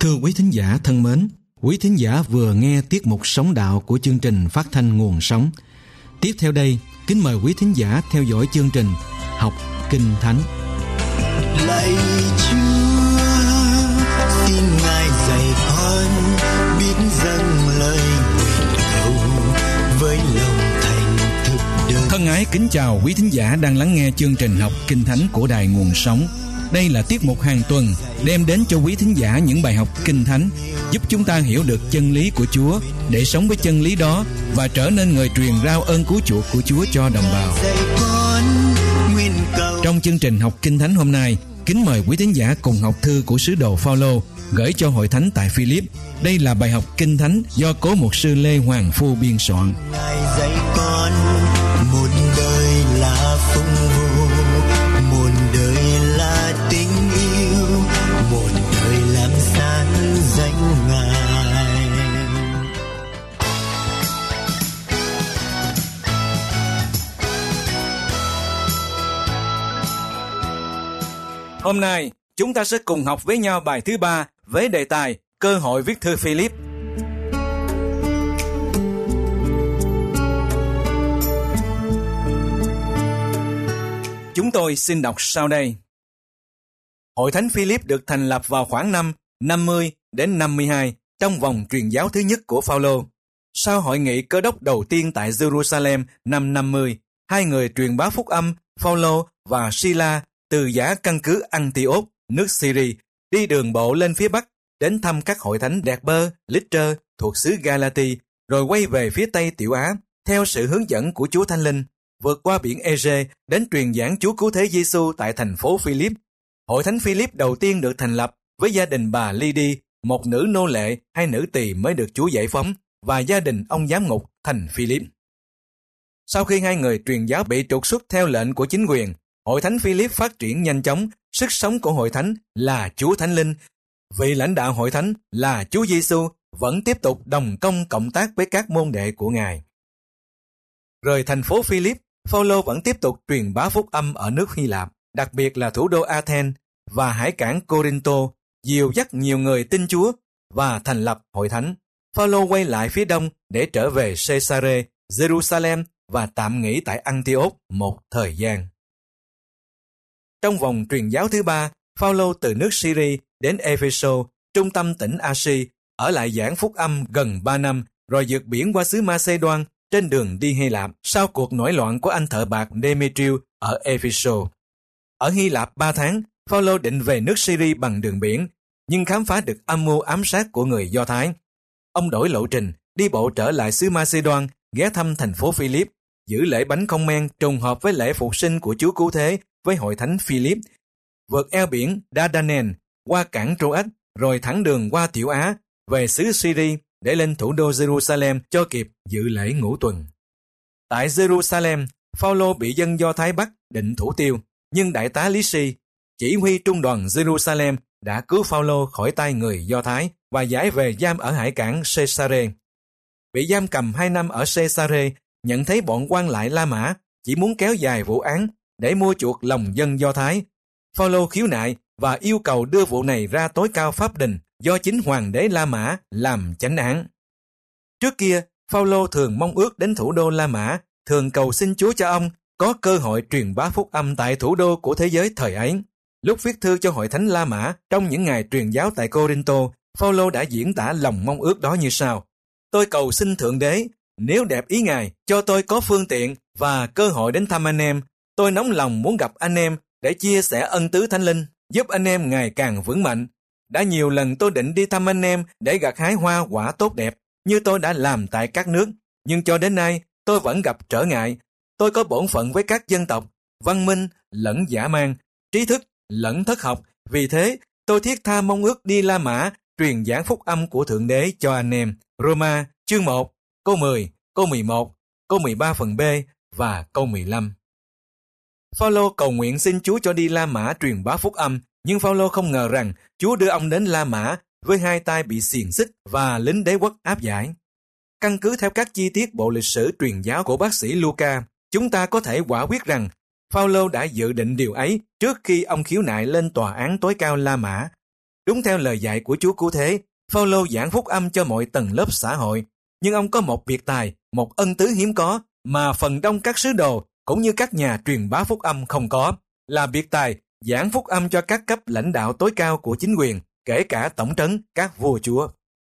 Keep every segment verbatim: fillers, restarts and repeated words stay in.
Thưa quý thính giả thân mến, quý thính giả vừa nghe tiết mục Sống Đạo của chương trình phát thanh Nguồn Sống. Tiếp theo đây, kính mời quý thính giả theo dõi chương trình Học Kinh Thánh. Lạy Chúa, xin Ngài dạy con biết dâng lời nguyện cầu với lòng thành thực đơn. Thân ái kính chào quý thính giả đang lắng nghe chương trình Học Kinh Thánh của Đài Nguồn Sống. Đây là tiết mục hàng tuần đem đến cho quý thính giả những bài học Kinh Thánh giúp chúng ta hiểu được chân lý của Chúa để sống với chân lý đó và trở nên người truyền rao ơn cứu chuộc của Chúa cho đồng bào. Trong chương trình Học Kinh Thánh hôm nay, kính mời quý thính giả cùng học thư của sứ đồ Phao-lô gửi cho hội thánh tại Philip. Đây là bài học Kinh Thánh do cố mục sư Lê Hoàng Phu biên soạn. Ngài dạy con một đời là phụng vụ, một đời là tình yêu, một đời làm sáng danh Ngài. Hôm nay, chúng ta sẽ cùng học với nhau bài thứ ba với đề tài Cơ hội viết thư Philip. Chúng tôi xin đọc sau đây. Hội thánh Philip được thành lập vào khoảng năm năm mươi đến năm mươi hai trong vòng truyền giáo thứ nhất của Phao-lô. Sau hội nghị cơ đốc đầu tiên tại Jerusalem năm năm mươi, hai người truyền bá phúc âm, Phao-lô và Sila từ giá căn cứ Antioch, nước Syria, đi đường bộ lên phía Bắc, đến thăm các hội thánh Derbe, Lystra thuộc xứ Galati, rồi quay về phía Tây Tiểu Á, theo sự hướng dẫn của Chúa Thánh Linh, vượt qua biển Ege đến truyền giảng Chúa Cứu Thế Giêsu tại thành phố Philip. Hội thánh Philip đầu tiên được thành lập với gia đình bà Lydia, một nữ nô lệ hay nữ tỳ mới được Chúa giải phóng, và gia đình ông giám ngục thành Philip. Sau khi hai người truyền giáo bị trục xuất theo lệnh của chính quyền, Hội thánh Philip phát triển nhanh chóng. Sức sống của hội thánh là Chúa Thánh Linh. Vị lãnh đạo hội thánh là Chúa Giêsu vẫn tiếp tục đồng công cộng tác với các môn đệ của Ngài. Rời thành phố Philip, Phao-lô vẫn tiếp tục truyền bá phúc âm ở nước Hy Lạp, đặc biệt là thủ đô Athens và hải cảng Corinto, dìu dắt nhiều người tin Chúa và thành lập hội thánh. Phao-lô quay lại phía đông để trở về Caesarea, Jerusalem và tạm nghỉ tại Antioch một thời gian. Trong vòng truyền giáo thứ ba, Phao-lô từ nước Syria đến Ephesos, trung tâm tỉnh Asia, ở lại giảng phúc âm gần ba năm, rồi vượt biển qua xứ Macedoan trên đường đi Hy Lạp sau cuộc nổi loạn của anh thợ bạc Demetrius ở Ephesos. Ở Hy Lạp ba tháng, Phao-lô định về nước Syria bằng đường biển, nhưng khám phá được âm mưu ám sát của người Do Thái. Ông đổi lộ trình, đi bộ trở lại xứ Macedoan, ghé thăm thành phố Philip, giữ lễ bánh không men trùng hợp với lễ phục sinh của Chúa Cứu Thế với hội thánh Philip, vượt eo biển Dardanen, qua cảng Troas, rồi thẳng đường qua Tiểu Á, về xứ Syria để lên thủ đô Jerusalem cho kịp dự lễ ngũ tuần. Tại Jerusalem, Phao-lô bị dân Do Thái bắt định thủ tiêu, nhưng đại tá Lý Si, chỉ huy trung đoàn Jerusalem, đã cứu Phao-lô khỏi tay người Do Thái và giải về giam ở hải cảng Caesarea. Bị giam cầm hai năm ở Caesarea, nhận thấy bọn quan lại La Mã chỉ muốn kéo dài vụ án để mua chuộc lòng dân Do Thái, Phao-lô khiếu nại và yêu cầu đưa vụ này ra tối cao pháp đình do chính hoàng đế La Mã làm chánh án. Trước kia, Phao-lô thường mong ước đến thủ đô La Mã, thường cầu xin Chúa cho ông có cơ hội truyền bá phúc âm tại thủ đô của thế giới thời ấy. Lúc viết thư cho hội thánh La Mã trong những ngày truyền giáo tại Corinto, Phao-lô đã diễn tả lòng mong ước đó như sau: Tôi cầu xin Thượng Đế, nếu đẹp ý Ngài, cho tôi có phương tiện và cơ hội đến thăm anh em. Tôi nóng lòng muốn gặp anh em để chia sẻ ân tứ Thánh Linh, giúp anh em ngày càng vững mạnh. Đã nhiều lần tôi định đi thăm anh em để gặt hái hoa quả tốt đẹp, như tôi đã làm tại các nước, nhưng cho đến nay tôi vẫn gặp trở ngại. Tôi có bổn phận với các dân tộc, văn minh lẫn dã man, trí thức lẫn thất học. Vì thế, tôi thiết tha mong ước đi La Mã, truyền giảng phúc âm của Thượng Đế cho anh em. Roma, chương một, câu mười, câu mười một, câu mười ba phần B và câu mười lăm. Phao-lô cầu nguyện xin Chúa cho đi La Mã truyền bá phúc âm, nhưng Phao-lô không ngờ rằng Chúa đưa ông đến La Mã với hai tay bị xiềng xích và lính đế quốc áp giải. Căn cứ theo các chi tiết bộ lịch sử truyền giáo của bác sĩ Luca, chúng ta có thể quả quyết rằng Phao-lô đã dự định điều ấy trước khi ông khiếu nại lên tòa án tối cao La Mã. Đúng theo lời dạy của Chúa Cứu Thế, Phao-lô giảng phúc âm cho mọi tầng lớp xã hội, nhưng ông có một biệt tài, một ân tứ hiếm có mà phần đông các sứ đồ cũng như các nhà truyền bá phúc âm không có, là biệt tài giảng phúc âm cho các cấp lãnh đạo tối cao của chính quyền, kể cả tổng trấn, các vua chúa.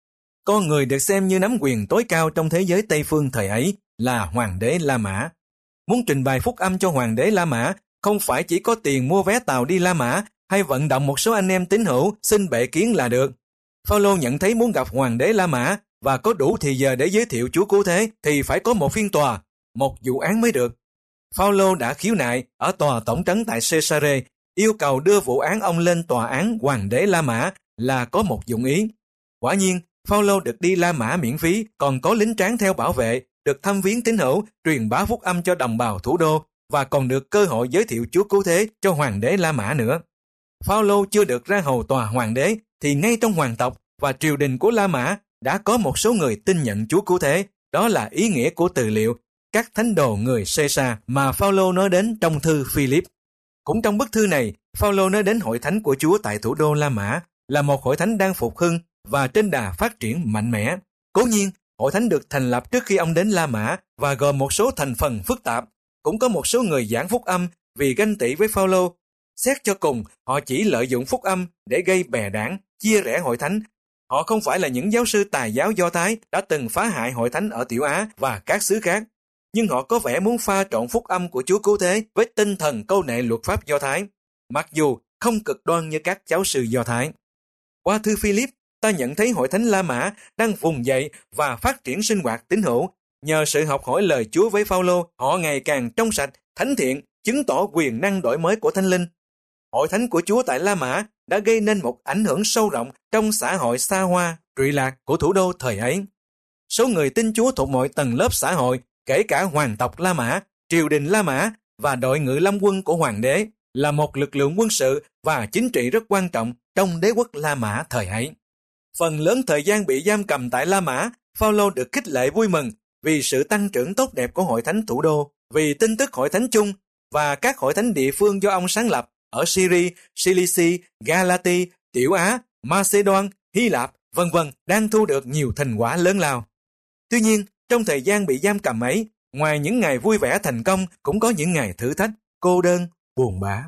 Con người được xem như nắm quyền tối cao trong thế giới Tây phương thời ấy là Hoàng đế La Mã. Muốn trình bày phúc âm cho Hoàng đế La Mã, không phải chỉ có tiền mua vé tàu đi La Mã hay vận động một số anh em tín hữu xin bệ kiến là được. Phao-lô nhận thấy muốn gặp Hoàng đế La Mã và có đủ thì giờ để giới thiệu Chúa Cứu Thế thì phải có một phiên tòa, một vụ án mới được. Phao-lô đã khiếu nại ở tòa tổng trấn tại Caesarea, yêu cầu đưa vụ án ông lên tòa án Hoàng đế La Mã là có một dụng ý. Quả nhiên, Phao-lô được đi La Mã miễn phí, còn có lính tráng theo bảo vệ, được thăm viếng tín hữu, truyền bá phúc âm cho đồng bào thủ đô và còn được cơ hội giới thiệu Chúa Cứu Thế cho Hoàng đế La Mã nữa. Phao-lô chưa được ra hầu tòa hoàng đế thì ngay trong hoàng tộc và triều đình của La Mã đã có một số người tin nhận Chúa Cứu Thế. Đó là ý nghĩa của từ liệu các thánh đồ người Caesar mà Phao-lô nói đến trong thư Philip. Cũng trong bức thư này, Phao-lô nói đến hội thánh của Chúa tại thủ đô La Mã là một hội thánh đang phục hưng và trên đà phát triển mạnh mẽ. Cố nhiên, hội thánh được thành lập trước khi ông đến La Mã và gồm một số thành phần phức tạp. Cũng có một số người giảng phúc âm vì ganh tị với Phao-lô. Xét cho cùng, họ chỉ lợi dụng phúc âm để gây bè đảng, chia rẽ hội thánh. Họ không phải là những giáo sư tài giáo Do Thái đã từng phá hại hội thánh ở Tiểu Á và các xứ khác. Nhưng họ có vẻ muốn pha trộn phúc âm của Chúa Cứu Thế với tinh thần câu nệ luật pháp Do Thái, mặc dù không cực đoan như các giáo sư Do Thái. Qua thư Philip, ta nhận thấy hội thánh La Mã đang vùng dậy và phát triển sinh hoạt tín hữu. Nhờ sự học hỏi lời Chúa với Phao-lô, họ ngày càng trong sạch, thánh thiện, chứng tỏ quyền năng đổi mới của Thánh Linh. Hội thánh của Chúa tại La Mã đã gây nên một ảnh hưởng sâu rộng trong xã hội xa hoa, trụy lạc của thủ đô thời ấy. Số người tin Chúa thuộc mọi tầng lớp xã hội, kể cả hoàng tộc La Mã, triều đình La Mã và đội ngự lâm quân của hoàng đế, là một lực lượng quân sự và chính trị rất quan trọng trong đế quốc La Mã thời ấy. Phần lớn thời gian bị giam cầm tại La Mã, Phao-lô được khích lệ vui mừng vì sự tăng trưởng tốt đẹp của hội thánh thủ đô, vì tin tức hội thánh chung và các hội thánh địa phương do ông sáng lập ở Syria, Cilicia, Galati, Tiểu Á, Macedon, Hy Lạp, vân vân đang thu được nhiều thành quả lớn lao. Tuy nhiên, trong thời gian bị giam cầm ấy, ngoài những ngày vui vẻ thành công, cũng có những ngày thử thách, cô đơn, buồn bã.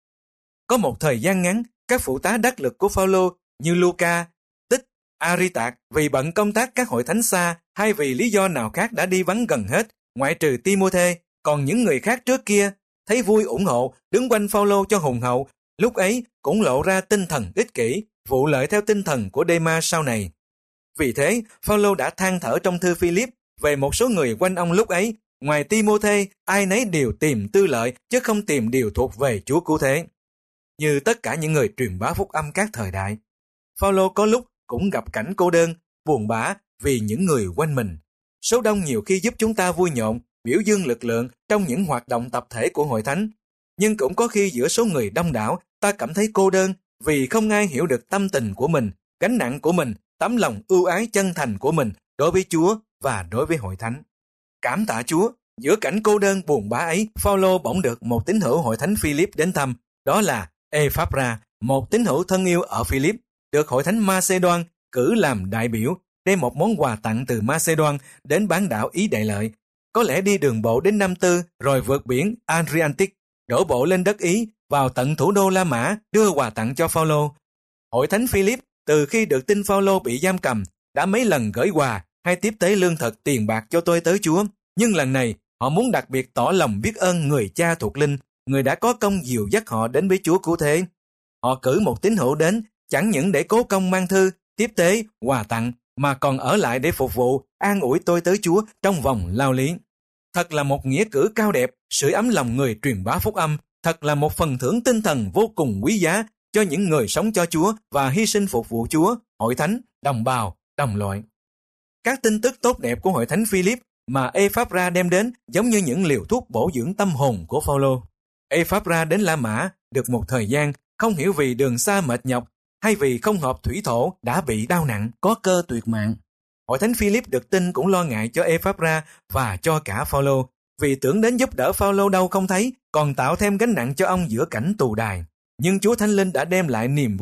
Có một thời gian ngắn, các phụ tá đắc lực của Phao-lô như Luca, Tích, Aristarch vì bận công tác các hội thánh xa hay vì lý do nào khác đã đi vắng gần hết, ngoại trừ Ti-mô-thê, còn những người khác trước kia thấy vui ủng hộ, đứng quanh Phao-lô cho hùng hậu, lúc ấy cũng lộ ra tinh thần ích kỷ, vụ lợi theo tinh thần của Đê-ma sau này. Vì thế, Phao-lô đã than thở trong thư Philip về một số người quanh ông lúc ấy, ngoài Ti-mô-thê, ai nấy đều tìm tư lợi chứ không tìm điều thuộc về Chúa Cứu Thế. Như tất cả những người truyền bá phúc âm các thời đại, Phao-lô có lúc cũng gặp cảnh cô đơn, buồn bã vì những người quanh mình. Số đông nhiều khi giúp chúng ta vui nhộn, biểu dương lực lượng trong những hoạt động tập thể của hội thánh. Nhưng cũng có khi giữa số người đông đảo, ta cảm thấy cô đơn vì không ai hiểu được tâm tình của mình, gánh nặng của mình, tấm lòng ưu ái chân thành của mình đối với Chúa và đối với hội thánh. Cảm tạ Chúa, giữa cảnh cô đơn buồn bã ấy, Phao-lô bỗng được một tín hữu hội thánh Philip đến thăm, đó là Ephapra, một tín hữu thân yêu ở Philip, được hội thánh Macedon cử làm đại biểu, đem một món quà tặng từ Macedon đến bán đảo Ý Đại Lợi. Có lẽ đi đường bộ đến Nam Tư rồi vượt biển Adriatic, đổ bộ lên đất Ý, vào tận thủ đô La Mã đưa quà tặng cho Phao-lô. Hội thánh Philip từ khi được tin Phao-lô bị giam cầm đã mấy lần gửi quà hay tiếp tế lương thực tiền bạc cho tôi tớ Chúa, nhưng lần này họ muốn đặc biệt tỏ lòng biết ơn người cha thuộc linh, người đã có công dìu dắt họ đến với Chúa Cứu Thế. Họ cử một tín hữu đến chẳng những để cố công mang thư, tiếp tế, quà tặng, mà còn ở lại để phục vụ, an ủi tôi tớ Chúa trong vòng lao lý. Thật là một nghĩa cử cao đẹp, sưởi ấm lòng người truyền bá phúc âm, thật là một phần thưởng tinh thần vô cùng quý giá cho những người sống cho Chúa và hy sinh phục vụ Chúa, hội thánh, đồng bào, đồng loại. Các tin tức tốt đẹp của hội thánh Philip mà Ephapra đem đến giống như những liều thuốc bổ dưỡng tâm hồn của Phao-lô. Ephapra đến La Mã được một thời gian, không hiểu vì đường xa mệt nhọc hay vì không hợp thủy thổ đã bị đau nặng, có cơ tuyệt mạng. Hội thánh Philip được tin cũng lo ngại cho Ephapra và cho cả Phao-lô, vì tưởng đến giúp đỡ Phao-lô đâu không thấy, còn tạo thêm gánh nặng cho ông giữa cảnh tù đài. Nhưng Chúa Thánh Linh đã đem lại niềm vui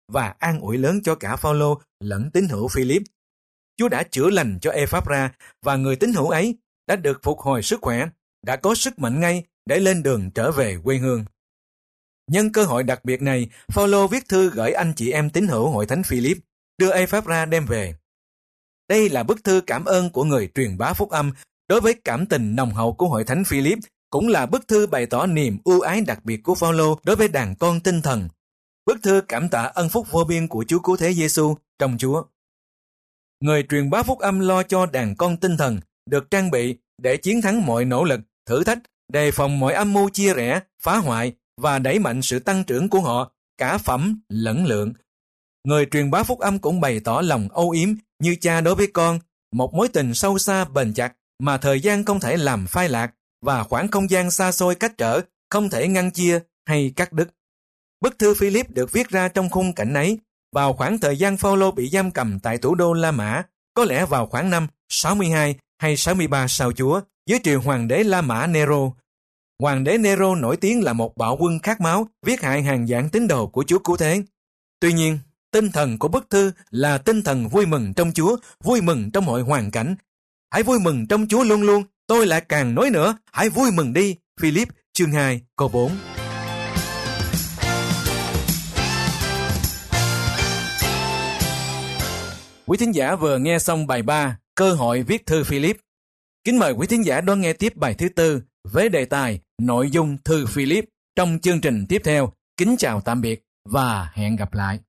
và an ủi lớn cho cả Phao-lô lẫn tín hữu Philip. Chúa đã chữa lành cho Ê-pháp-ra và người tín hữu ấy đã được phục hồi sức khỏe, đã có sức mạnh ngay để lên đường trở về quê hương. Nhân cơ hội đặc biệt này, Phao-lô viết thư gửi anh chị em tín hữu hội thánh Philip, đưa Ê-pháp-ra đem về. Đây là bức thư cảm ơn của người truyền bá phúc âm đối với cảm tình nồng hậu của hội thánh Philip, cũng là bức thư bày tỏ niềm ưu ái đặc biệt của Phao-lô đối với đàn con tinh thần. Bức thư cảm tạ ân phúc vô biên của Chúa Cứu Thế Giêsu trong Chúa. Người truyền bá phúc âm lo cho đàn con tinh thần được trang bị để chiến thắng mọi nỗ lực, thử thách, đề phòng mọi âm mưu chia rẽ, phá hoại và đẩy mạnh sự tăng trưởng của họ, cả phẩm lẫn lượng. Người truyền bá phúc âm cũng bày tỏ lòng âu yếm như cha đối với con, một mối tình sâu xa bền chặt mà thời gian không thể làm phai lạc và khoảng không gian xa xôi cách trở không thể ngăn chia hay cắt đứt. Bức thư Philip được viết ra trong khung cảnh ấy, vào khoảng thời gian Phao-lô bị giam cầm tại thủ đô La Mã, có lẽ vào khoảng năm sáu mươi hai hay sáu mươi ba sau Chúa, dưới triều hoàng đế La Mã Nero. Hoàng đế Nero nổi tiếng là một bạo quân khát máu, giết hại hàng vạn tín đồ của Chúa Cứu Thế. Tuy nhiên, tinh thần của bức thư là tinh thần vui mừng trong Chúa, vui mừng trong mọi hoàn cảnh. Hãy vui mừng trong Chúa luôn luôn, tôi lại càng nói nữa, hãy vui mừng đi. Philip chương hai câu bốn. Quý thính giả vừa nghe xong bài ba, cơ hội viết thư Philip. Kính mời quý thính giả đón nghe tiếp bài thứ tư với đề tài nội dung thư Philip trong chương trình tiếp theo. Kính chào tạm biệt và hẹn gặp lại.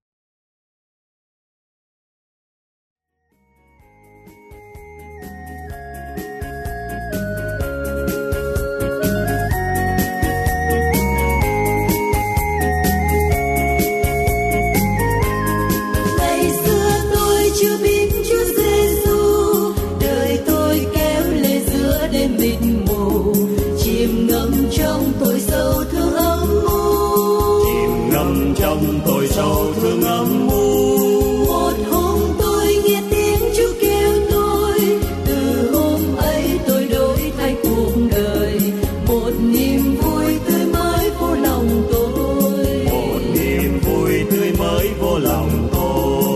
Chưa biết Chúa Giêsu, đời tôi kéo lê giữa đêm mịt mù, chìm ngâm trong tội sâu thương ấm u, chìm ngâm trong tội sâu thương ấm u. Một hôm tôi nghe tiếng Chúa kêu tôi, từ hôm ấy tôi đổi thay cuộc đời, một niềm vui tươi mới vô lòng tôi, một niềm vui tươi mới vô lòng tôi.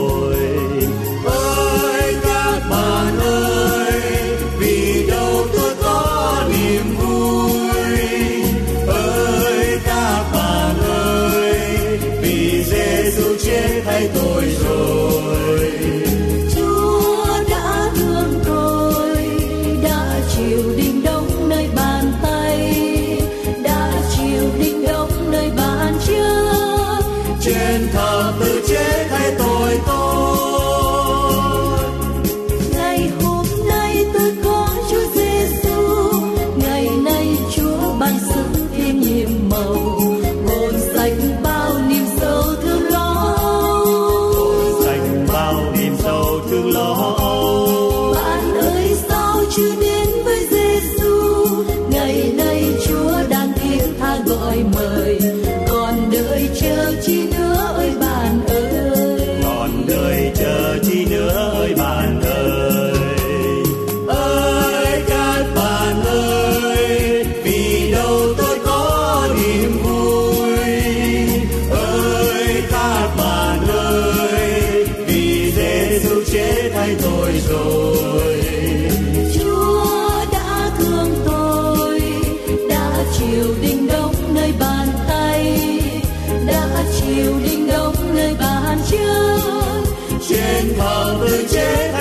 Thay tôi rồi, Chúa đã thương tôi, đã chịu đinh đóng nơi bàn tay, đã chịu đinh đóng nơi bàn chân, trên thập tự chế thay tôi tôi. Ngày hôm nay tôi có Chúa Giêsu, ngày nay Chúa ban sức thêm nhiệm màu, hồn sạch bao niềm sâu thương lo. Thương lo. Bạn ơi sao chưa đến với Giêsu, ngày nay Chúa đang thiết tha gọi mời, còn đợi chờ chi nữa ơi bạn ơi, còn đợi chờ chi nữa ơi bạn ơi. Ơi các bạn ơi, vì đâu tôi có niềm vui. Ơi các bạn ơi, vì Giêsu chết thay tôi rồi. Chúa đã thương tôi, đã chịu đinh đóng nơi bàn tay, đã chịu đinh đóng nơi bàn chân, Trên thập tự chết